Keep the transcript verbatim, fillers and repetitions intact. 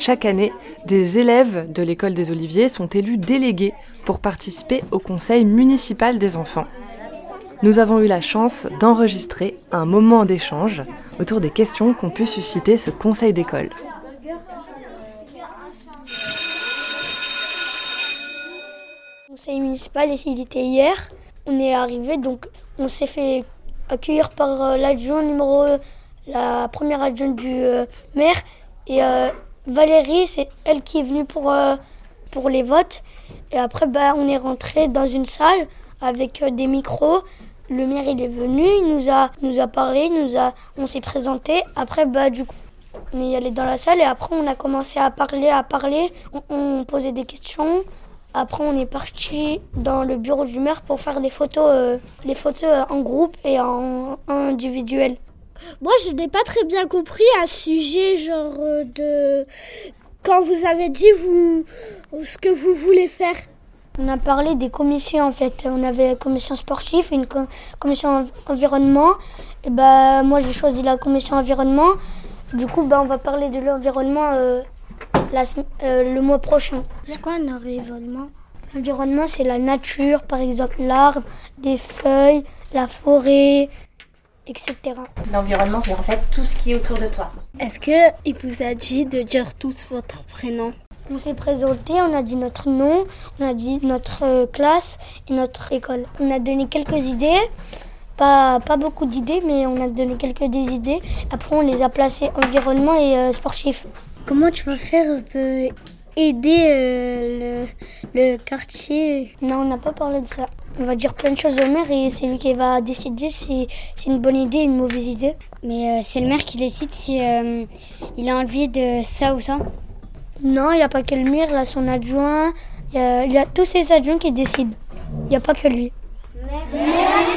Chaque année, des élèves de l'école des Oliviers sont élus délégués pour participer au conseil municipal des enfants. Nous avons eu la chance d'enregistrer un moment d'échange autour des questions qu'ont pu susciter ce conseil d'école. Le conseil municipal, il était hier. On est arrivé, donc on s'est fait accueillir par l'adjoint numéro, la première adjointe du euh, maire. Et euh, Valérie, c'est elle qui est venue pour, euh, pour les votes. Et après, bah, on est rentré dans une salle avec euh, des micros. Le maire, il est venu, il nous a, nous a parlé, il nous a, on s'est présenté. Après, bah, du coup, on est allé dans la salle et après, on a commencé à parler, à parler. On, on posait des questions. Après, on est parti dans le bureau du maire pour faire les photos, euh, les photos en groupe et en, en individuel. Moi, je n'ai pas très bien compris un sujet genre euh, de... Quand vous avez dit vous ce que vous voulez faire. On a parlé des commissions en fait. On avait la commission sportive et une com- commission env- environnement. Et bah, moi, j'ai choisi la commission environnement. Du coup, bah, on va parler de l'environnement euh, la, euh, le mois prochain. C'est quoi un environnement ? L'environnement, c'est la nature, par exemple l'arbre, des feuilles, la forêt, et cetera. L'environnement, c'est en fait tout ce qui est autour de toi. Est-ce qu'il vous a dit de dire tous votre prénom ? On s'est présenté, on a dit notre nom, on a dit notre euh, classe et notre école. On a donné quelques idées, pas, pas beaucoup d'idées, mais on a donné quelques des idées. Après, on les a placées environnement et euh, sportif. Comment tu vas faire pour aider euh, le, le quartier ? Non, on n'a pas parlé de ça. On va dire plein de choses au maire et c'est lui qui va décider si c'est une bonne idée ou une mauvaise idée. Mais euh, c'est le maire qui décide si euh, il a envie de ça ou ça ? Non, il n'y a pas que le maire, il a son adjoint, il y a, il y a tous ses adjoints qui décident. Il n'y a pas que lui. Merci.